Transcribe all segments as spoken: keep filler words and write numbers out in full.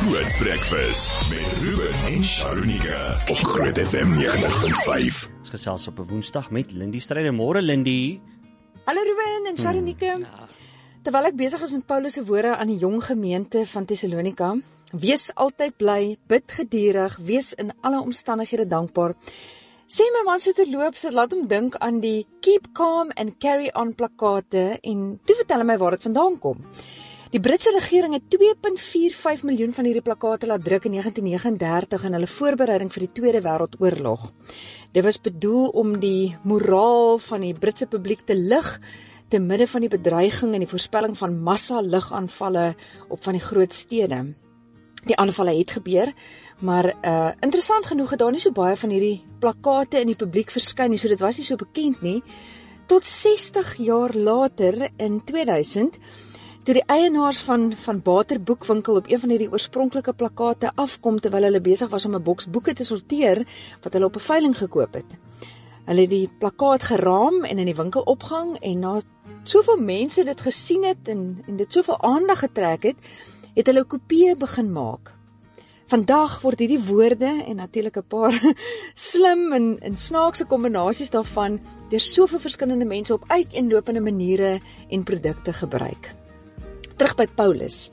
Groot Breakfast met Ruben en Sharonika op Groot F M negentig punt vyf. Ons gesels op 'n Woensdag met Lindy Strijdom. Môre Lindy. Hallo Ruben en Sharonika. Hmm, ja. Terwyl ek besig is met Paulus se woorde aan die jong gemeente van Thessalonika, wees altyd bly, bid gedurig, wees in alle omstandighede dankbaar. Sê my man so terloops, dit laat hom dink aan die Keep Calm and Carry On plakate en toe vertel hy my waar dit vandaan kom. Die Britse regering het twee komma vier vyf miljoen van hierdie plakate laat druk in negentien negentig en dertig in hulle voorbereiding vir die Tweede Wêreldoorlog. Dit was bedoel om die moraal van die Britse publiek te lig te midde van die bedreiging en die voorspelling van massa lugaanvalle op van die groot stede. Die aanvalle het gebeur, maar uh, interessant genoeg het daar nie so baie van hierdie plakate in die publiek verskyn nie, so dit was nie so bekend nie, tot sestig jaar later in tweeduisend, toe die eienaars van, van Bater Boekwinkel op een van hierdie oorspronklike plakate afkom, terwyl hulle besig was om 'n boks boeke te sorteer, wat hulle op 'n veiling gekoop het. Hulle het die plakkaat geraam en in die winkel opgehang, en na soveel mense dit gesien het, en, en dit soveel aandag getrek het, het hulle 'n kopie begin maak. Vandag word hierdie woorde, en natuurlik 'n paar slim en, en snaakse kombinasies daarvan, deur soveel verskillende mense op uiteenlopende maniere en produkte gebruik. Terug by Paulus.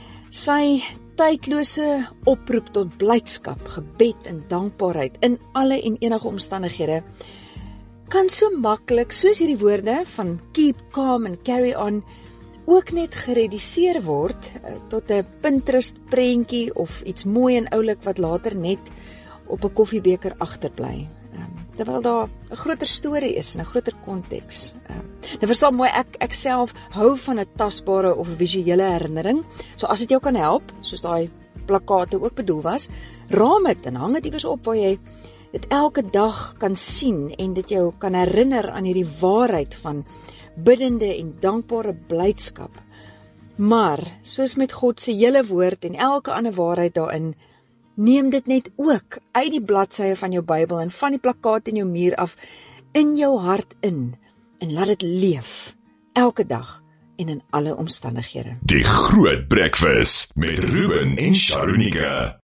Sy tydlose oproep tot blydskap, gebed en dankbaarheid in alle en enige omstandighede kan so maklik, soos hierdie woorde van keep calm and carry on, ook net gereduseer word uh, tot 'n Pinterest prentjie of iets mooi en oulik wat later net op 'n koffiebeker agterbly. Um, terwyl daar 'n groter storie is en 'n groter konteks. Um, nou verstaan mooi, ek, ek self hou van 'n tasbare of 'n visuele herinnering, so as dit jou kan help, soos daai plakate ook bedoel was, raam dit en hang dit iewers op waar jy dit elke dag kan sien en dit jou kan herinner aan hierdie waarheid van biddende en dankbare blydskap. Maar, soos met God se hele woord en elke ander waarheid daarin, neem dit net ook uit die bladsye van jou Bybel en van die plakkaat in jou muur af in jou hart in en laat dit leef, elke dag en in alle omstandighede. Die Groot Breakfast met Ruben en Sharonika.